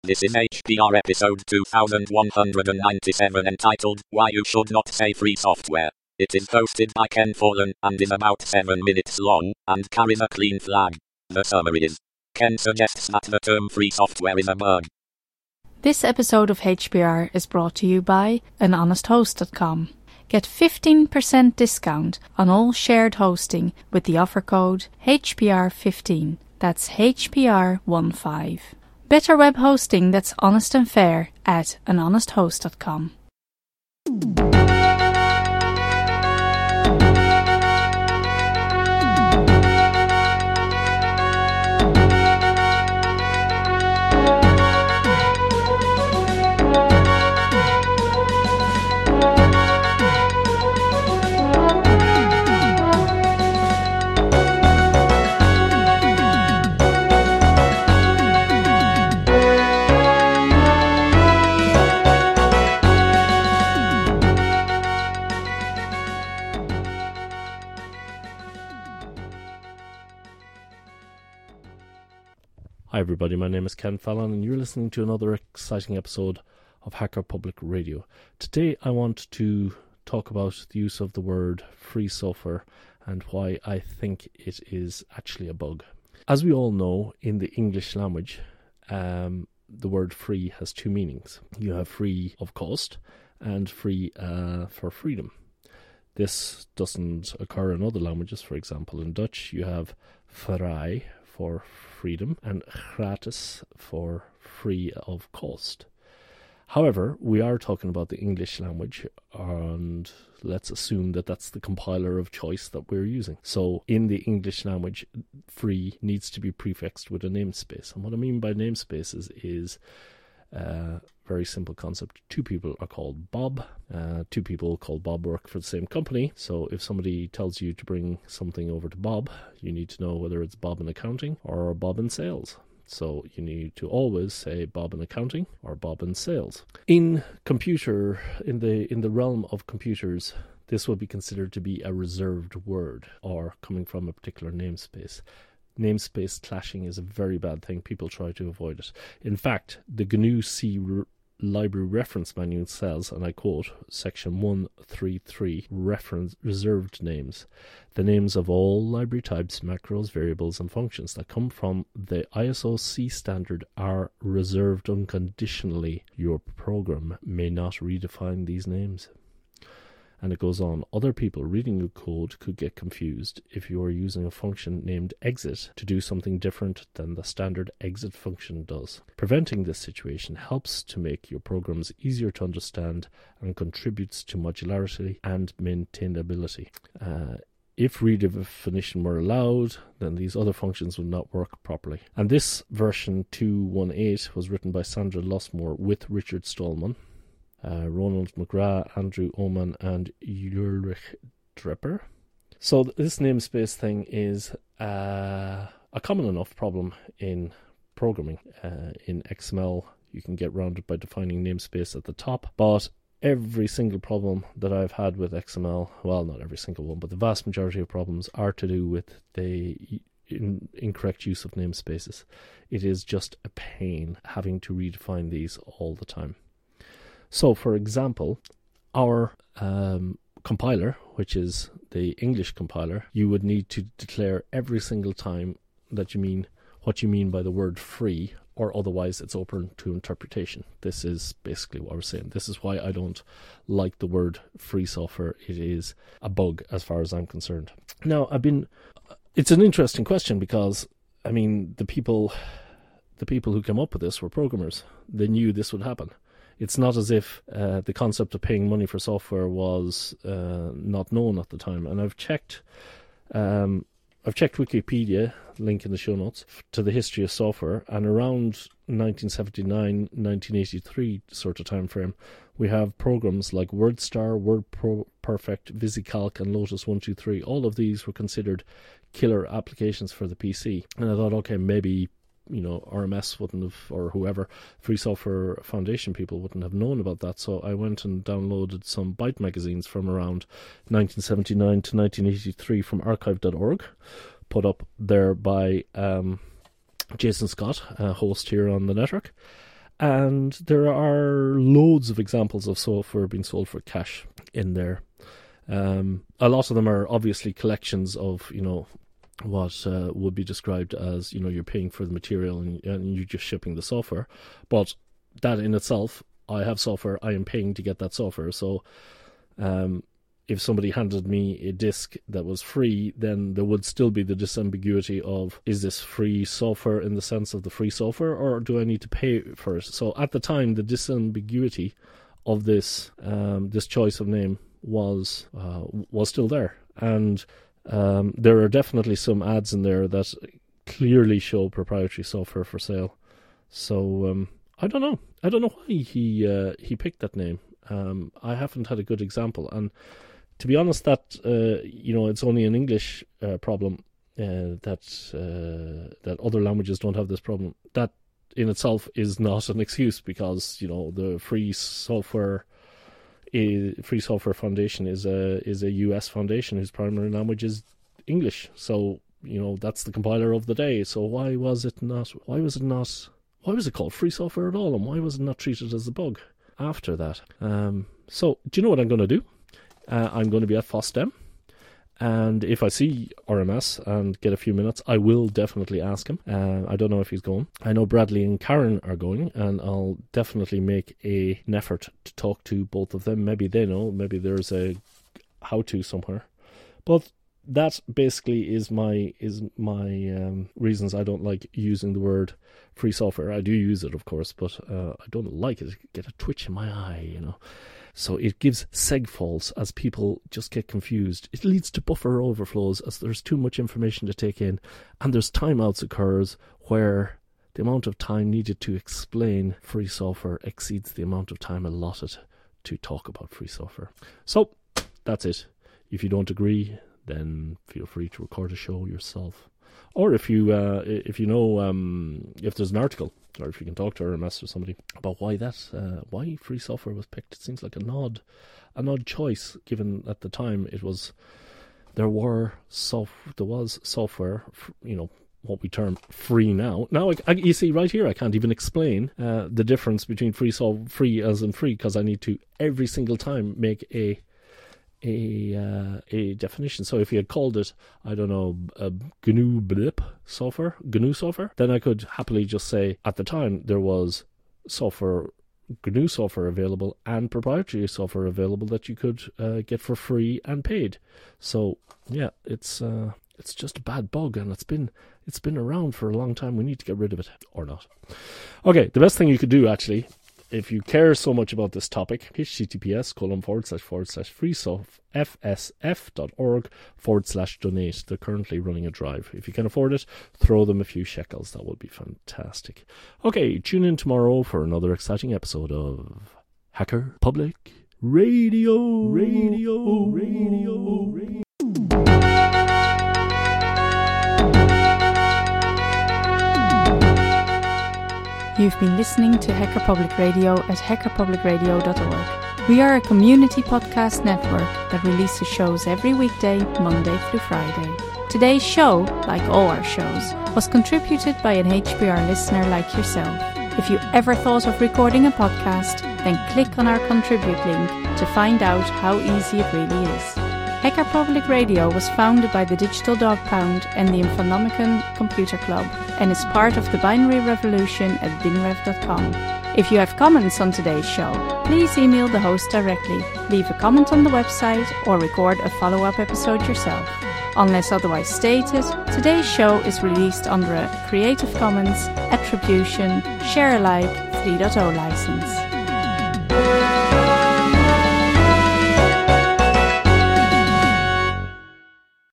This is HPR episode 2197 entitled, Why You Should Not Say Free Software. It is hosted by Ken Fallen and is about 7 minutes long, and carries a clean flag. The summary is, Ken suggests that the term free software is a bug. This episode of HPR is brought to you by anhonesthost.com. Get 15% discount on all shared hosting with the offer code HPR15. That's HPR15. Better web hosting that's honest and fair at anhonesthost.com. Hi everybody, my name is Ken Fallon and you're listening to another exciting episode of Hacker Public Radio. Today I want to talk about the use of the word free software and why I think it is actually a bug. As we all know, in the English language, the word free has two meanings. You have free of cost and free for freedom. This doesn't occur in other languages. For example, in Dutch you have vrij for freedom and gratis for free of cost. However, we are talking about the English language, and let's assume that that's the compiler of choice that we're using. So in the English language, free needs to be prefixed with a namespace. And what I mean by namespaces is a very simple concept. Two people are called Bob. Two people called Bob work for the same company. So if somebody tells you to bring something over to Bob, you need to know whether it's Bob in accounting or Bob in sales. So you need to always say Bob in accounting or Bob in sales. In the realm of computers, this would be considered to be a reserved word or coming from a particular namespace. Namespace clashing is a very bad thing. People try to avoid it. In fact, the GNU-C Library Reference Manual says, and I quote, Section 133, reserved names. The names of all library types, macros, variables, and functions that come from the ISO C standard are reserved unconditionally. Your program may not redefine these names. And it goes on, other people reading your code could get confused if you are using a function named exit to do something different than the standard exit function does. Preventing this situation helps to make your programs easier to understand and contributes to modularity and maintainability. If redefinition were allowed, then these other functions would not work properly. And this version 2.18 was written by Sandra Lossmore with Richard Stallman, Ronald McGrath, Andrew Oman, and Ulrich Drepper. So this namespace thing is a common enough problem in programming. In XML, you can get around it by defining namespace at the top, but every single problem that I've had with XML, well, not every single one, but the vast majority of problems are to do with the incorrect use of namespaces. It is just a pain having to redefine these all the time. So, for example, our compiler, which is the English compiler, you would need to declare every single time that you mean what you mean by the word free, or otherwise it's open to interpretation. This is basically what we're saying. This is why I don't like the word free software. It is a bug as far as I'm concerned. Now, it's an interesting question because, I mean, the people who came up with this were programmers. They knew this would happen. It's not as if the concept of paying money for software was not known at the time. And I've checked Wikipedia, link in the show notes, to the history of software. And around 1979, 1983 sort of time frame, we have programs like WordStar, WordPerfect, VisiCalc, and Lotus 123. All of these were considered killer applications for the PC. And I thought, okay, maybe RMS wouldn't have, or whoever, Free Software Foundation people wouldn't have known about that. So I went and downloaded some Byte magazines from around 1979 to 1983 from archive.org, put up there by Jason Scott, a host here on the network. And there are loads of examples of software being sold for cash in there. A lot of them are obviously collections of, what would be described as, you're paying for the material and you're just shipping the software. But that in itself, I have software, I am paying to get that software. So if somebody handed me a disk that was free, then there would still be the disambiguity of, is this free software in the sense of the free software, or do I need to pay for it? So at the time, the disambiguity of this choice of name was still there. And there are definitely some ads in there that clearly show proprietary software for sale. So I don't know why he picked that name. I haven't had a good example, and to be honest, that it's only an English problem, that other languages don't have this problem. That in itself is not an excuse, because the Free Software Foundation is a US foundation whose primary language is English. So that's the compiler of the day. So why was it called free software at all, and why was it not treated as a bug after that? So do you know what I'm going to do? I'm going to be at FOSDEM, and if I see RMS and get a few minutes, I will definitely ask him. I don't know if he's going. I know Bradley and Karen are going, and I'll definitely make an effort to talk to both of them. Maybe they know, maybe there's a how-to somewhere. But that basically is my reasons I don't like using the word free software. I do use it, of course, but I don't like it. I get a twitch in my eye, So it gives segfaults as people just get confused. It leads to buffer overflows as there's too much information to take in, and there's timeouts occurs where the amount of time needed to explain free software exceeds the amount of time allotted to talk about free software. So that's it. If you don't agree, then feel free to record a show yourself. Or if if there's an article, or if you can talk to RMS or somebody about why free software was picked. It seems like an odd choice, given at the time there was software, what we term free now. Now, you see right here, I can't even explain the difference between free as in free, because I need to every single time make a definition. So if you had called it, I don't know, GNU software, then I could happily just say at the time there was GNU software available and proprietary software available that you could get for free and paid. So yeah, it's just a bad bug, and it's been around for a long time. We need to get rid of it, or not. Okay, the best thing you could do, actually, if you care so much about this topic, https://freesoftfsf.org/donate. They're currently running a drive. If you can afford it, throw them a few shekels. That would be fantastic. Okay, tune in tomorrow for another exciting episode of Hacker Public Radio. You've been listening to Hacker Public Radio at hackerpublicradio.org. We are a community podcast network that releases shows every weekday, Monday through Friday. Today's show, like all our shows, was contributed by an HPR listener like yourself. If you ever thought of recording a podcast, then click on our contribute link to find out how easy it really is. Hacker Public Radio was founded by the Digital Dog Pound and the Infonomicon Computer Club, and is part of the binary revolution at binrev.com. If you have comments on today's show, please email the host directly, leave a comment on the website, or record a follow-up episode yourself. Unless otherwise stated, today's show is released under a Creative Commons Attribution Share Alike 3.0 license.